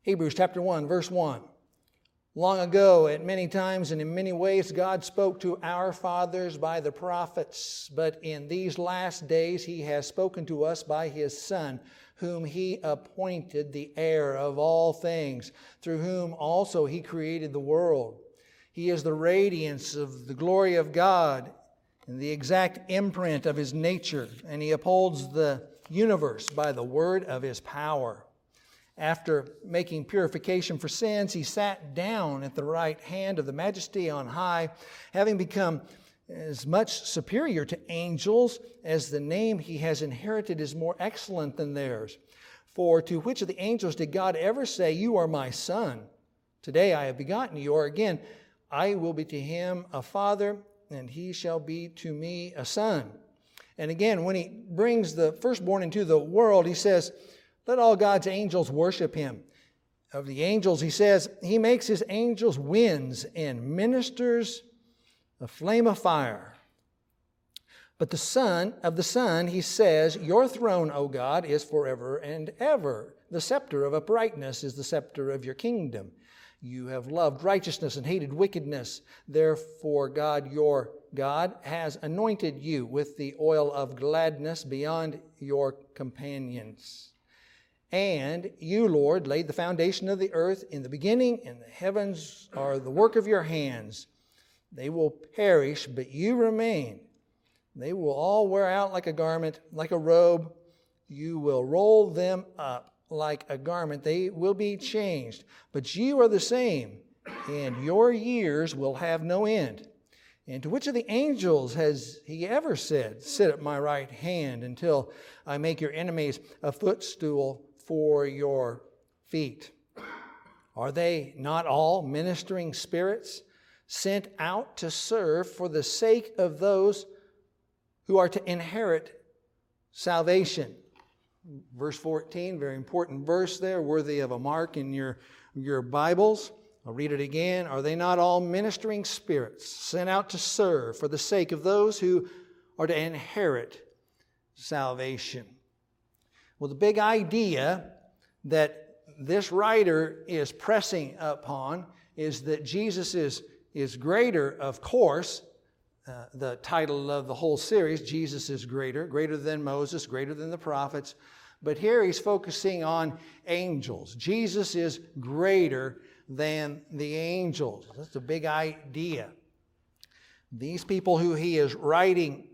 Hebrews chapter 1, verse 1. Long ago, at many times and in many ways, God spoke to our fathers by the prophets. But in these last days, He has spoken to us by His Son, whom He appointed the heir of all things, through whom also He created the world. He is the radiance of the glory of God and the exact imprint of His nature, and He upholds the universe by the word of His power. After making purification for sins, He sat down at the right hand of the Majesty on high, having become as much superior to angels as the name He has inherited is more excellent than theirs. For to which of the angels did God ever say, "You are my Son, today I have begotten you"? Or again, "I will be to him a father, and he shall be to me a son"? And again, when He brings the firstborn into the world, He says, "Let all God's angels worship Him." Of the angels, He says, He makes His angels winds and ministers a flame of fire. But of the Son, He says, "Your throne, O God, is forever and ever. The scepter of uprightness is the scepter of your kingdom. You have loved righteousness and hated wickedness. Therefore, God, your God, has anointed you with the oil of gladness beyond your companions. And you, Lord, laid the foundation of the earth in the beginning, and the heavens are the work of your hands. They will perish, but you remain. They will all wear out like a garment, like a robe. You will roll them up like a garment. They will be changed. But you are the same, and your years will have no end. And to which of the angels has He ever said, 'Sit at my right hand until I make your enemies a footstool for your feet'? Are they not all ministering spirits sent out to serve for the sake of those who are to inherit salvation?" Verse 14, very important verse there, worthy of a mark in your Bibles. I'll read it again. "Are they not all ministering spirits sent out to serve for the sake of those who are to inherit salvation?" Well, the big idea that this writer is pressing upon is that Jesus is greater, of course. The title of the whole series, Jesus is greater than Moses, greater than the prophets. But here He's focusing on angels. Jesus is greater than the angels. That's a big idea. These people who He is writing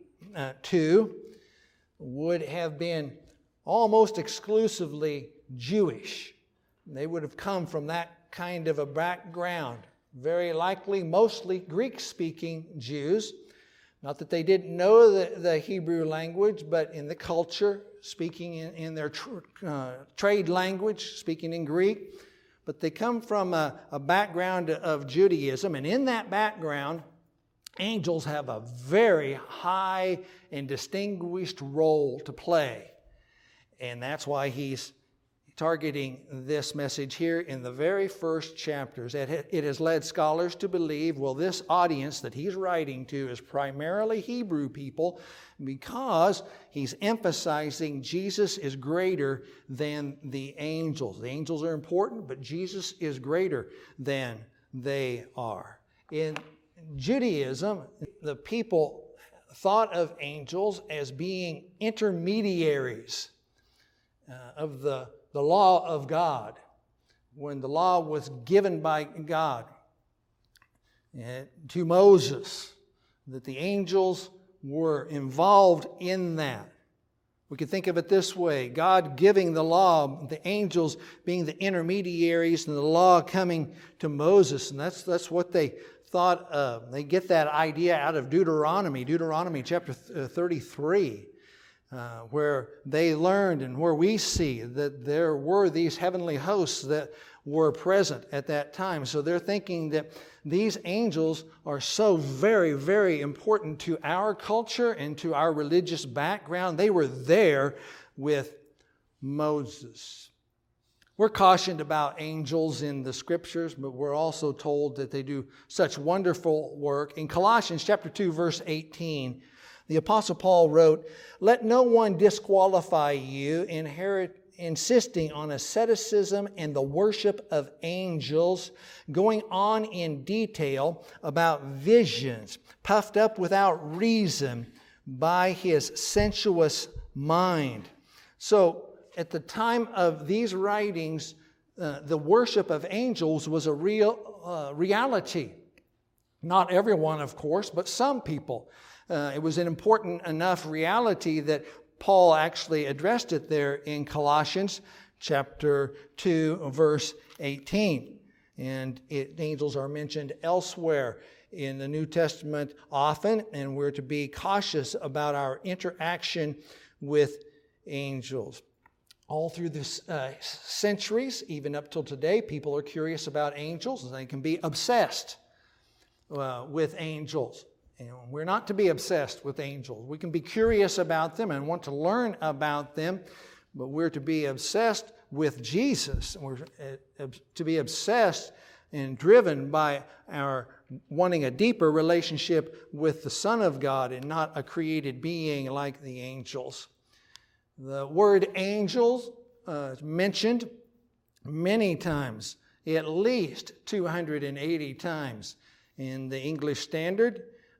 to would have been almost exclusively Jewish. They would have come from that kind of a background. Very likely, mostly Greek-speaking Jews. Not that they didn't know the Hebrew language, but in the culture, speaking in their trade language, speaking in Greek. But they come from a background of Judaism, and in that background, angels have a very high and distinguished role to play. And that's why He's targeting this message here in the very first chapters. It has led scholars to believe, well, this audience that He's writing to is primarily Hebrew people, because He's emphasizing Jesus is greater than the angels. The angels are important, but Jesus is greater than they are. In Judaism, the people thought of angels as being intermediaries of the law of God. When the law was given by God to Moses, that the angels were involved in that. We could think of it this way: God giving the law, the angels being the intermediaries, and the law coming to Moses. And that's what they thought of. They get that idea out of Deuteronomy chapter 33. Where they learned and where we see that there were these heavenly hosts that were present at that time. So they're thinking that these angels are so very, very important to our culture and to our religious background. They were there with Moses. We're cautioned about angels in the Scriptures, but we're also told that they do such wonderful work. In Colossians chapter 2, verse 18, the Apostle Paul wrote, "Let no one disqualify you insisting on asceticism and the worship of angels, going on in detail about visions, puffed up without reason by his sensuous mind. So, at the time of these writings, the worship of angels was a real reality. Not everyone, of course, but some people. It was an important enough reality that Paul actually addressed it there in Colossians chapter 2, verse 18. And angels are mentioned elsewhere in the New Testament often, and we're to be cautious about our interaction with angels. All through the centuries, even up till today, people are curious about angels, and they can be obsessed with angels. And we're not to be obsessed with angels. We can be curious about them and want to learn about them, but we're to be obsessed with Jesus. We're to be obsessed and driven by our wanting a deeper relationship with the Son of God and not a created being like the angels. The word angels is mentioned many times, at least 280 times in the English Standard,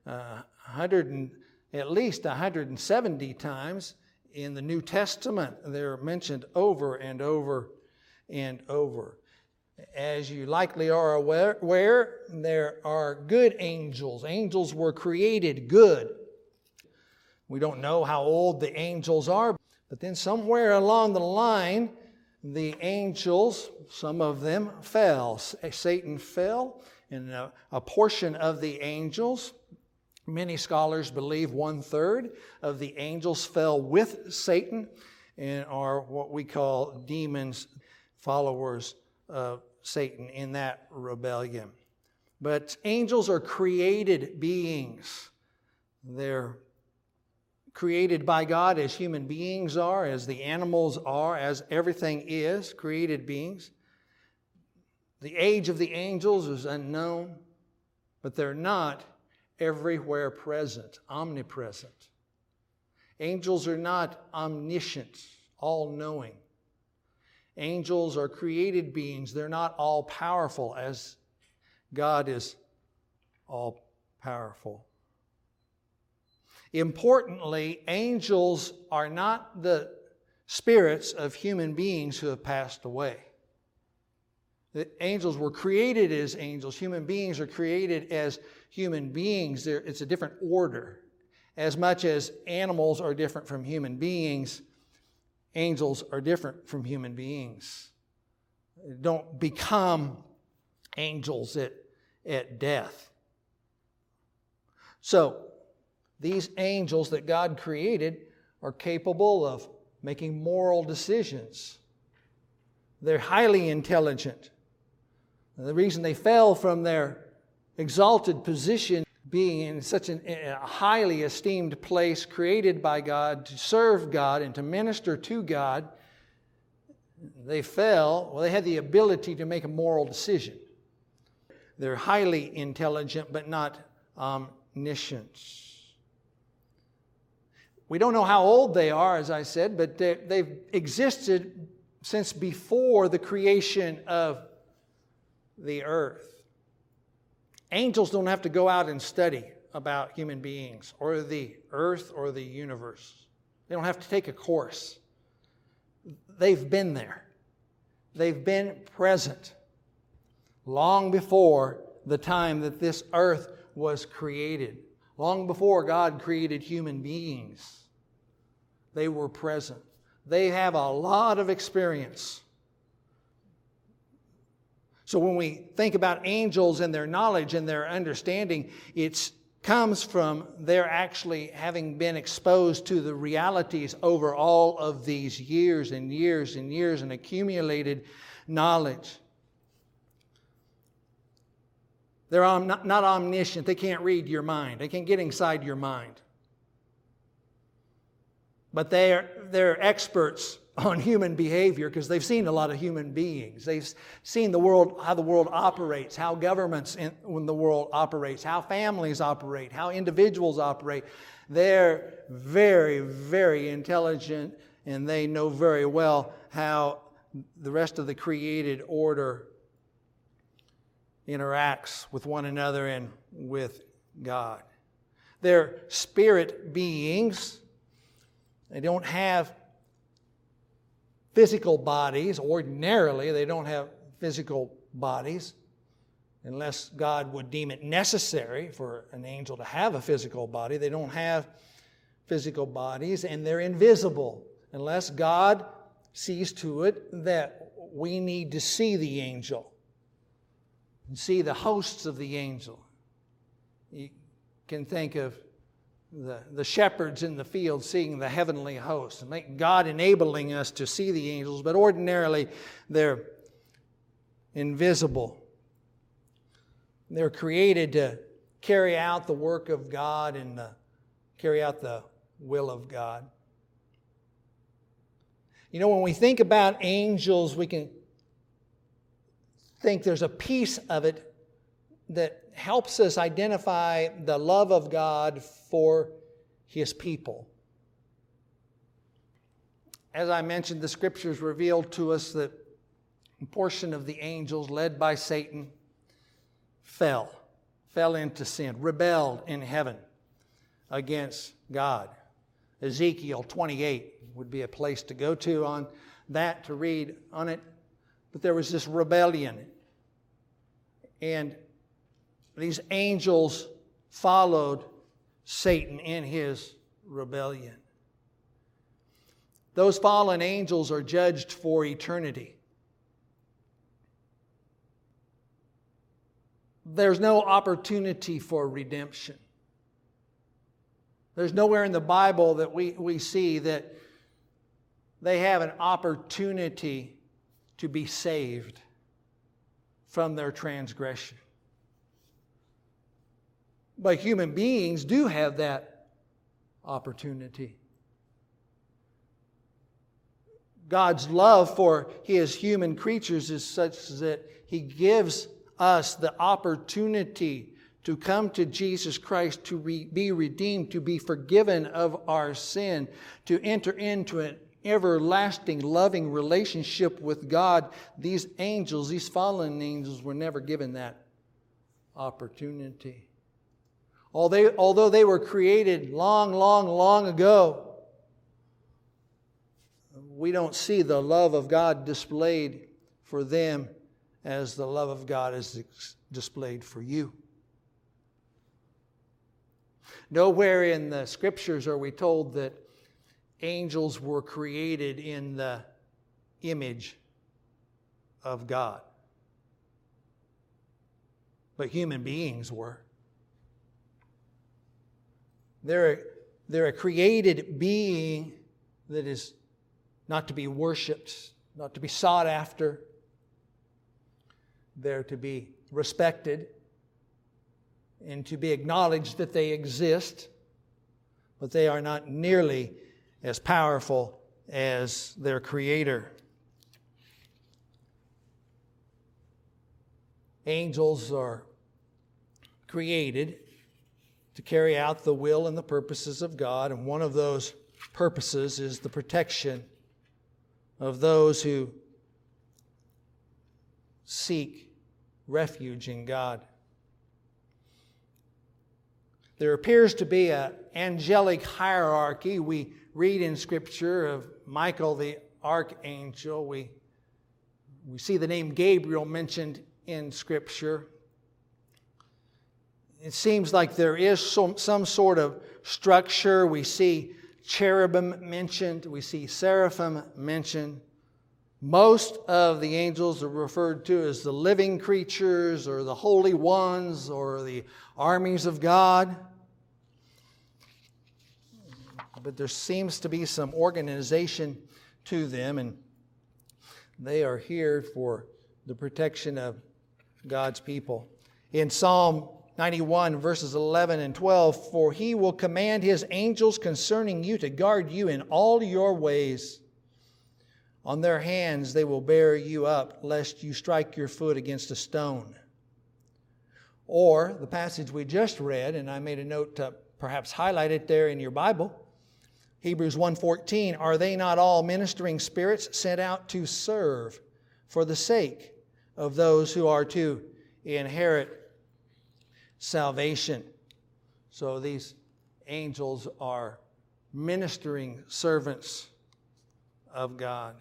at least 170 times in the New Testament. They're mentioned over and over and over. As you likely are aware, there are good angels. Angels were created good. We don't know how old the angels are, but then somewhere along the line, the angels, some of them fell. Satan fell, and a portion of the angels, many scholars believe 1/3 of the angels fell with Satan and are what we call demons, followers of Satan in that rebellion. But angels are created beings. They're created by God as human beings are, as the animals are, as everything is, created beings. The age of the angels is unknown, but they're not everywhere present, omnipresent. Angels are not omniscient, all-knowing. Angels are created beings. They're not all-powerful as God is all-powerful. Importantly, angels are not the spirits of human beings who have passed away. The angels were created as angels. Human beings are created as human beings. It's a different order. As much as animals are different from human beings, angels are different from human beings. They don't become angels at death. So, these angels that God created are capable of making moral decisions. They're highly intelligent. The reason they fell from their exalted position, being in such a highly esteemed place created by God to serve God and to minister to God, they fell. Well, they had the ability to make a moral decision. They're highly intelligent, but not omniscient. We don't know how old they are, as I said, but they've existed since before the creation of the earth. Angels don't have to go out and study about human beings or the earth or the universe. They don't have to take a course. They've been there. They've been present long before the time that this earth was created. Long before God created human beings, they were present. They have a lot of experience. So when we think about angels and their knowledge and their understanding, it comes from their actually having been exposed to the realities over all of these years and years and years and accumulated knowledge. They're not omniscient. They can't read your mind. They can't get inside your mind. But they're experts on human behavior because they've seen a lot of human beings. They've seen the world, how the world operates, how governments in the world operates, how families operate, how individuals operate. They're very, very intelligent, and they know very well how the rest of the created order interacts with one another and with God. They're spirit beings. They don't have physical bodies. Ordinarily, they don't have physical bodies, unless God would deem it necessary for an angel to have a physical body. They don't have physical bodies, and they're invisible, unless God sees to it that we need to see the angel and see the hosts of the angel. You can think of the shepherds in the field seeing the heavenly host, and God enabling us to see the angels, but ordinarily they're invisible. They're created to carry out the work of God and carry out the will of God. You know, when we think about angels, we can think there's a piece of it that helps us identify the love of God for His people. As I mentioned, the Scriptures revealed to us that a portion of the angels, led by Satan, fell into sin, rebelled in heaven against God. Ezekiel 28 would be a place to go to on that, to read on it. But there was this rebellion. And these angels followed Satan in his rebellion. Those fallen angels are judged for eternity. There's no opportunity for redemption. There's nowhere in the Bible that we see that they have an opportunity to be saved from their transgression. But human beings do have that opportunity. God's love for His human creatures is such that He gives us the opportunity to come to Jesus Christ, to be redeemed, to be forgiven of our sin, to enter into an everlasting, loving relationship with God. These angels, these fallen angels, were never given that opportunity. Although they were created long ago, we don't see the love of God displayed for them as the love of God is displayed for you. Nowhere in the Scriptures are we told that angels were created in the image of God. But human beings were. They're a created being that is not to be worshipped, not to be sought after. They're to be respected and to be acknowledged that they exist, but they are not nearly as powerful as their Creator. Angels are created to carry out the will and the purposes of God, and one of those purposes is the protection of those who seek refuge in God. There appears to be an angelic hierarchy. We read in Scripture of Michael the archangel. We see the name Gabriel mentioned in Scripture. It seems like there is some sort of structure. We see cherubim mentioned. We see seraphim mentioned. Most of the angels are referred to as the living creatures or the holy ones or the armies of God. But there seems to be some organization to them, and they are here for the protection of God's people. In Psalm 91, verses 11 and 12, "For He will command His angels concerning you to guard you in all your ways. On their hands they will bear you up, lest you strike your foot against a stone." Or the passage we just read, and I made a note to perhaps highlight it there in your Bible, Hebrews 1:14, are they not all ministering spirits sent out to serve for the sake of those who are to inherit salvation? So these angels are ministering servants of God.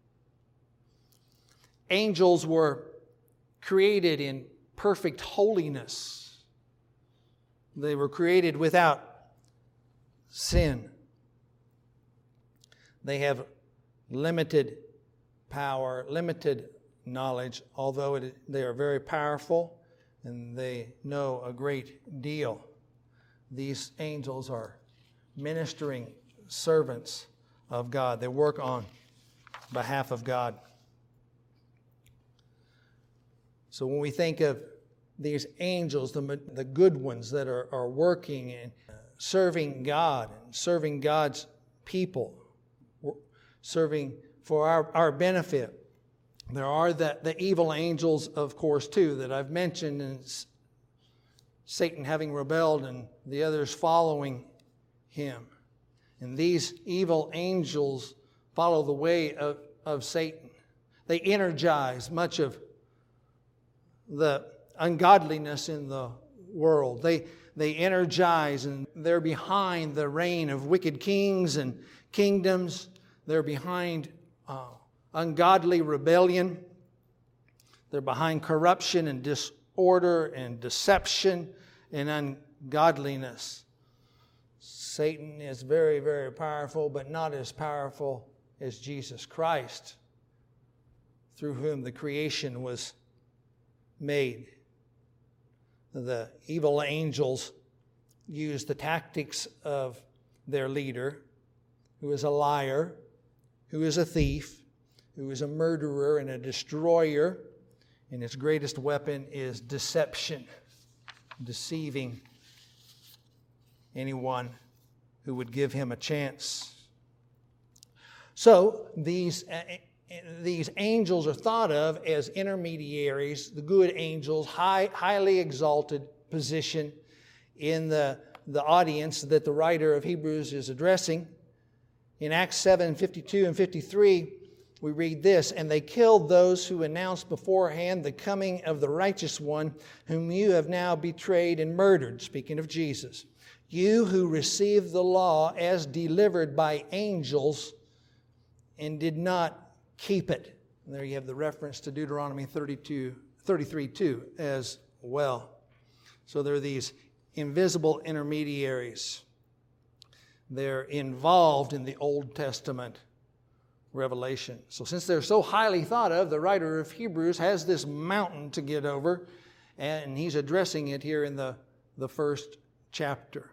Angels were created in perfect holiness. They were created without sin. They have limited power, limited knowledge, although they are very powerful and they know a great deal. These angels are ministering servants of God. They work on behalf of God. So when we think of these angels, the good ones that are working and serving God and serving God's people, serving for our benefit, there are the evil angels, of course, too, that I've mentioned, and Satan having rebelled and the others following him. And these evil angels follow the way of Satan. They energize much of the ungodliness in the world. They energize, and they're behind the reign of wicked kings and kingdoms. They're behind ungodly rebellion. They're behind corruption and disorder and deception and ungodliness. Satan is very, very powerful, but not as powerful as Jesus Christ, through whom the creation was made. The evil angels use the tactics of their leader, who is a liar, who is a thief, who is a murderer and a destroyer, and his greatest weapon is deception, deceiving anyone who would give him a chance. So these angels are thought of as intermediaries, the good angels, highly exalted position in the audience that the writer of Hebrews is addressing. In Acts 7:52 and 53, we read this, "And they killed those who announced beforehand the coming of the righteous one, whom you have now betrayed and murdered," speaking of Jesus. "You who received the law as delivered by angels and did not keep it." And there you have the reference to Deuteronomy 33:2 as well. So there are these invisible intermediaries. They're involved in the Old Testament revelation. So since they're so highly thought of, the writer of Hebrews has this mountain to get over, and he's addressing it here in the first chapter.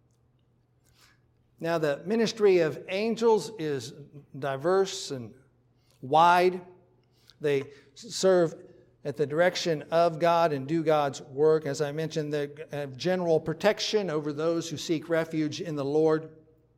Now, the ministry of angels is diverse and wide. They serve at the direction of God and do God's work. As I mentioned, they have general protection over those who seek refuge in the Lord.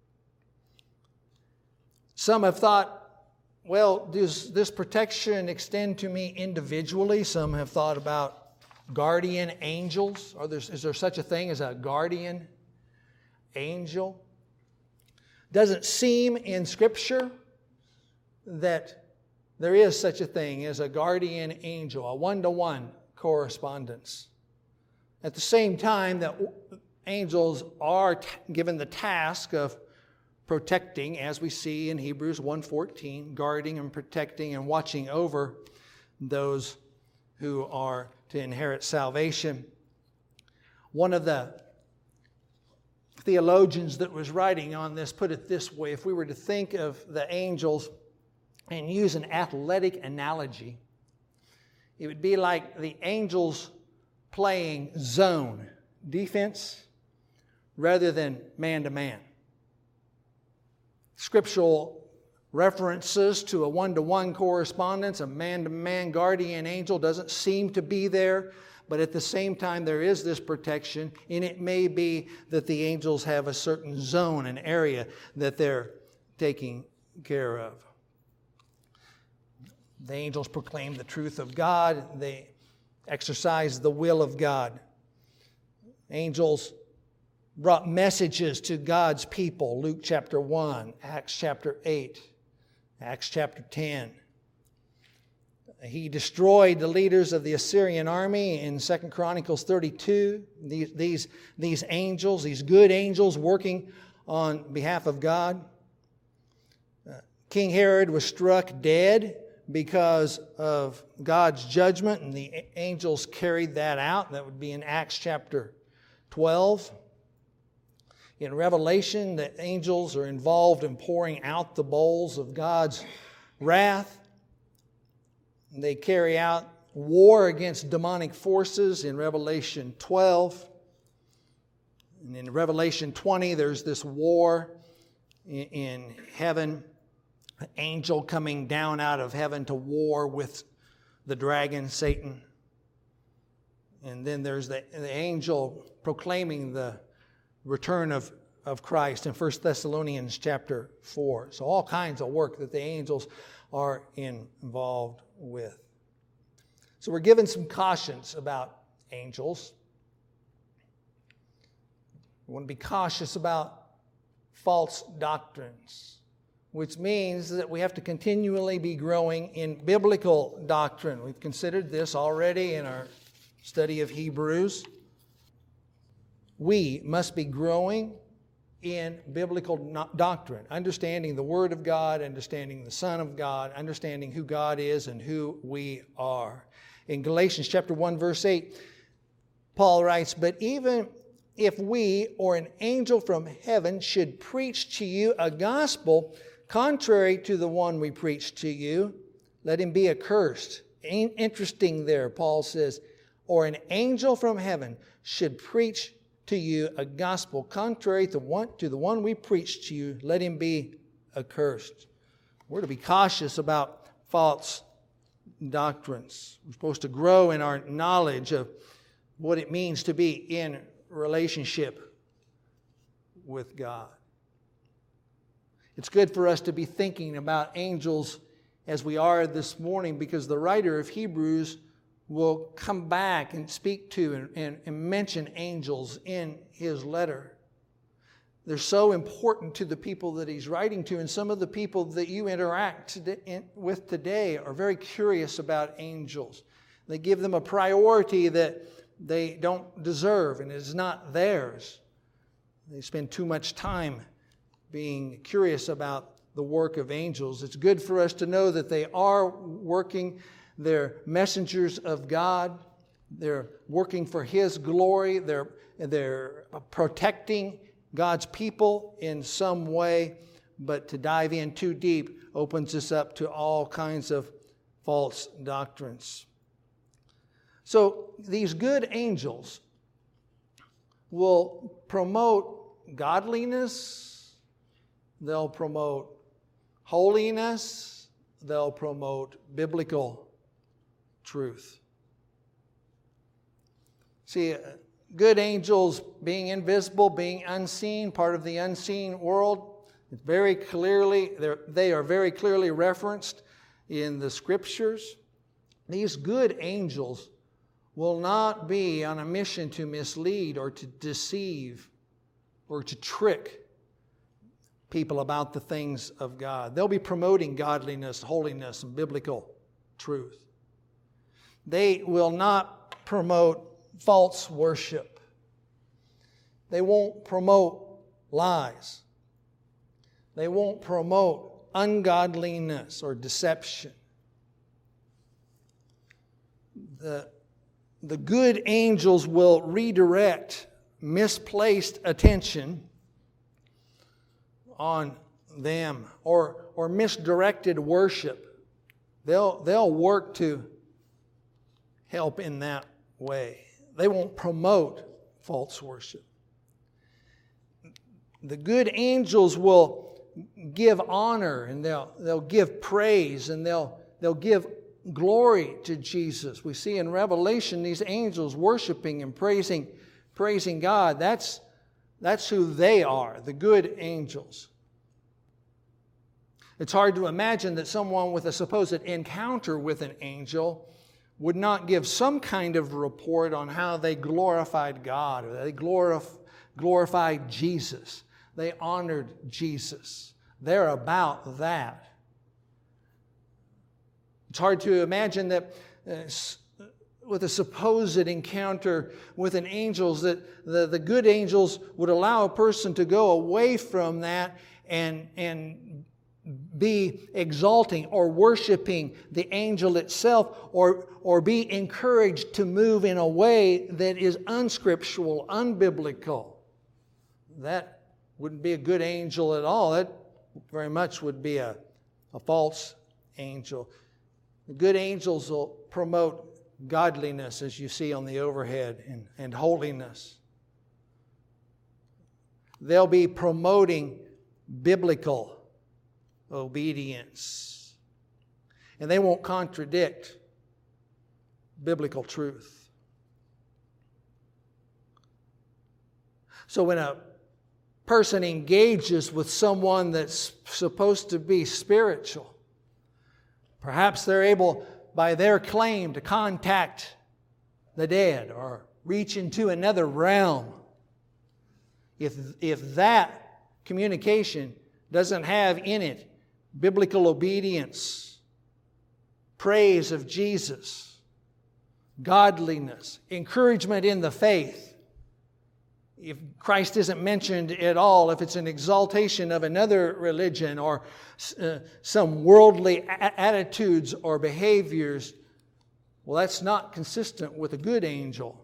Some have thought, well, does this protection extend to me individually? Some have thought about guardian angels. Is there such a thing as a guardian angel? Doesn't seem in Scripture that there is such a thing as a guardian angel, a one-to-one correspondence. At the same time that angels are given the task of protecting, as we see in Hebrews 1:14, guarding and protecting and watching over those who are to inherit salvation. One of the theologians that was writing on this put it this way: if we were to think of the angels and use an athletic analogy, it would be like the angels playing zone defense rather than man-to-man. Scriptural references to a one-to-one correspondence, a man-to-man guardian angel doesn't seem to be there, but at the same time there is this protection, and it may be that the angels have a certain zone, an area that they're taking care of. The angels proclaim the truth of God. They exercise the will of God. Angels brought messages to God's people. Luke chapter 1, Acts chapter 8, Acts chapter 10. He destroyed the leaders of the Assyrian army in 2 Chronicles 32. These angels, these good angels working on behalf of God. King Herod was struck dead because of God's judgment, and the angels carried that out. That would be in Acts chapter 12. In Revelation, the angels are involved in pouring out the bowls of God's wrath. They carry out war against demonic forces in Revelation 12. And in Revelation 20, there's this war in heaven. An angel coming down out of heaven to war with the dragon, Satan. And then there's the angel proclaiming the return of Christ in 1 Thessalonians chapter 4. So all kinds of work that the angels are involved with. So we're given some cautions about angels. We want to be cautious about false doctrines, which means that we have to continually be growing in biblical doctrine. We've considered this already in our study of Hebrews. We must be growing in biblical doctrine, understanding the Word of God, understanding the Son of God, understanding who God is and who we are. In Galatians chapter 1, verse 8, Paul writes, "But even if we or an angel from heaven should preach to you a gospel contrary to the one we preach to you, let him be accursed." Interesting there, Paul says, or an angel from heaven should preach to you a gospel contrary to the one we preach to you, let him be accursed. We're to be cautious about false doctrines. We're supposed to grow in our knowledge of what it means to be in relationship with God. It's good for us to be thinking about angels as we are this morning, because the writer of Hebrews will come back and speak to and mention angels in his letter. They're so important to the people that he's writing to, and some of the people that you interact with today are very curious about angels. They give them a priority that they don't deserve, and it is not theirs. They spend too much time being curious about the work of angels. It's good for us to know that they are working. They're messengers of God. They're working for His glory. They're protecting God's people in some way. But to dive in too deep opens us up to all kinds of false doctrines. So these good angels will promote godliness. They'll promote holiness. They'll promote biblical truth. See, good angels being invisible, being unseen, part of the unseen world, it's very clearly, they are very clearly referenced in the Scriptures. These good angels will not be on a mission to mislead or to deceive or to trick people about the things of God. They'll be promoting godliness, holiness, and biblical truth. They will not promote false worship. They won't promote lies. They won't promote ungodliness or deception. The good angels will redirect misplaced attention on them or misdirected worship. They'll work to help in that way. They won't promote false worship. The good angels will give honor, and they'll give praise, and they'll give glory to Jesus. We see in Revelation these angels worshiping and praising God. That's who they are, the good angels. It's hard to imagine that someone with a supposed encounter with an angel would not give some kind of report on how they glorified God, or they glorified Jesus. They honored Jesus. They're about that. It's hard to imagine that with a supposed encounter with an angel, that the good angels would allow a person to go away from that and be exalting or worshiping the angel itself, or be encouraged to move in a way that is unscriptural, unbiblical. That wouldn't be a good angel at all. That very much would be a false angel. The good angels will promote godliness, as you see on the overhead, and holiness. They'll be promoting biblical obedience. And they won't contradict biblical truth. So when a person engages with someone that's supposed to be spiritual, perhaps they're able, by their claim, to contact the dead or reach into another realm. If that communication doesn't have in it biblical obedience, praise of Jesus, godliness, encouragement in the faith, if Christ isn't mentioned at all, if it's an exaltation of another religion or some worldly attitudes or behaviors, well, that's not consistent with a good angel.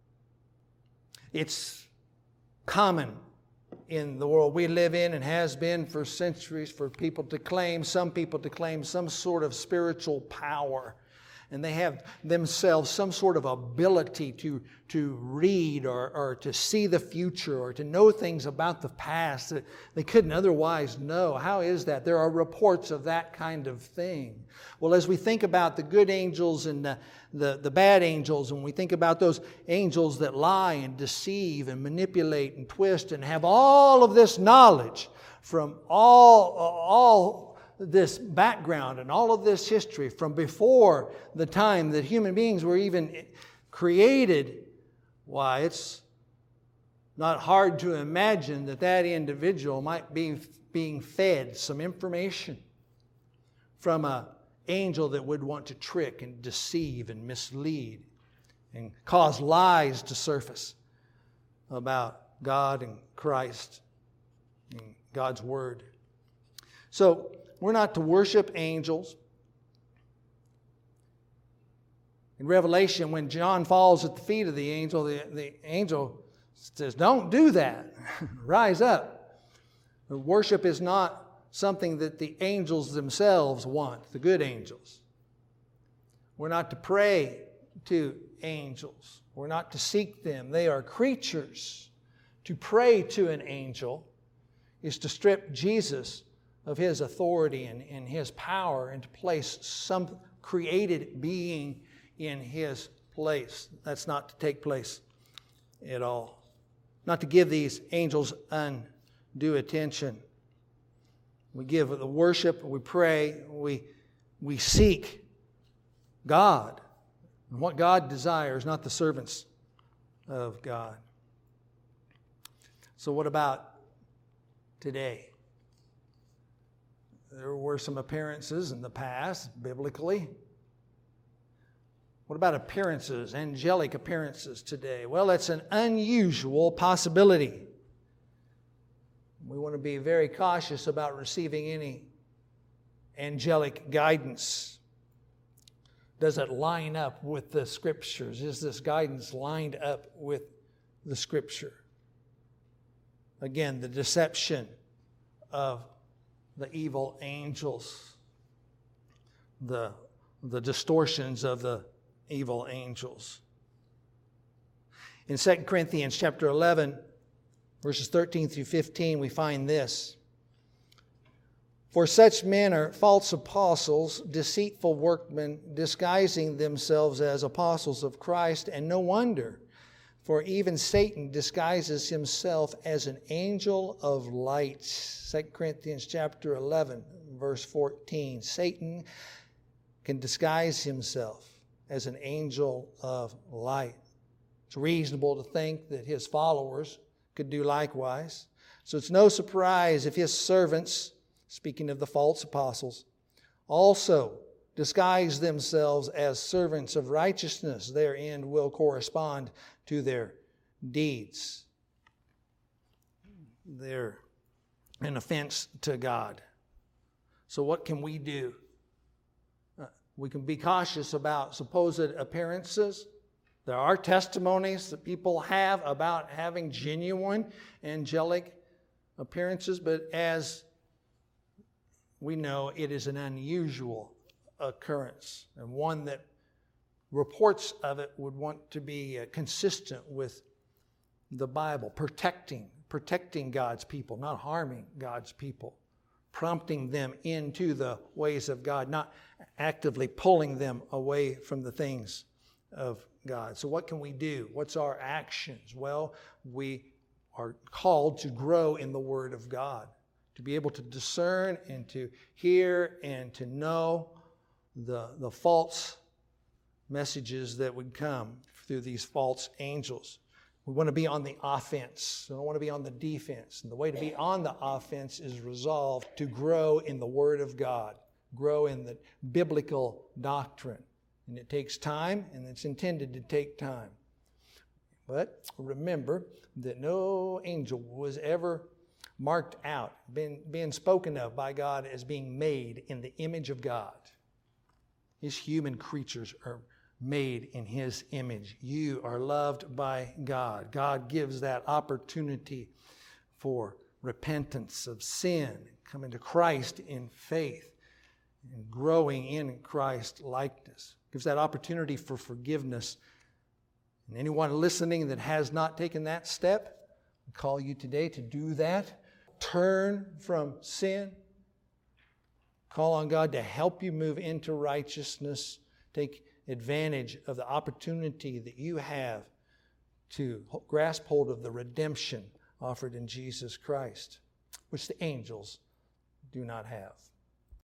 It's common in the world we live in, and has been for centuries, for some people to claim some sort of spiritual power. And they have themselves some sort of ability to read or to see the future or to know things about the past that they couldn't otherwise know. How is that? There are reports of that kind of thing. Well, as we think about the good angels and the bad angels, and we think about those angels that lie and deceive and manipulate and twist and have all of this knowledge from all this background and all of this history from before the time that human beings were even created, why, it's not hard to imagine that individual might be being fed some information from an angel that would want to trick and deceive and mislead and cause lies to surface about God and Christ and God's Word. So, we're not to worship angels. In Revelation, when John falls at the feet of the angel says, "Don't do that. Rise up." The worship is not something that the angels themselves want, the good angels. We're not to pray to angels. We're not to seek them. They are creatures. To pray to an angel is to strip Jesus of His authority and His power, and to place some created being in His place. That's not to take place at all. Not to give these angels undue attention. We give the worship, we pray, we seek God and what God desires, not the servants of God. So what about today? There were some appearances in the past, biblically. What about appearances, angelic appearances today? Well, it's an unusual possibility. We want to be very cautious about receiving any angelic guidance. Does it line up with the Scriptures? Is this guidance lined up with the Scripture? Again, the deception of the evil angels, the distortions of the evil angels. In 2 Corinthians chapter 11, verses 13 through 15, we find this. For such men are false apostles, deceitful workmen, disguising themselves as apostles of Christ, and no wonder, for even Satan disguises himself as an angel of light. 2 Corinthians chapter 11, verse 14. Satan can disguise himself as an angel of light. It's reasonable to think that his followers could do likewise. So it's no surprise if his servants, speaking of the false apostles, also disguise themselves as servants of righteousness. Their end will correspond to their deeds. They're an offense to God. So what can we do? We can be cautious about supposed appearances. There are testimonies that people have about having genuine angelic appearances, but as we know, it is an unusual occurrance, and one that reports of it would want to be consistent with the Bible, protecting God's people, not harming God's people, prompting them into the ways of God, not actively pulling them away from the things of God. So what can we do? What's our actions? Well, we are called to grow in the Word of God, to be able to discern and to hear and to know the false messages that would come through these false angels. We want to be on the offense. We don't want to be on the defense. And the way to be on the offense is resolved to grow in the Word of God, grow in the biblical doctrine. And it takes time, and it's intended to take time. But remember that no angel was ever marked out, being spoken of by God as being made in the image of God. His human creatures are made in His image. You are loved by God. God gives that opportunity for repentance of sin, coming to Christ in faith, and growing in Christ likeness. Gives that opportunity for forgiveness. And anyone listening that has not taken that step, I call you today to do that. Turn from sin. Call on God to help you move into righteousness. Take advantage of the opportunity that you have to grasp hold of the redemption offered in Jesus Christ, which the angels do not have.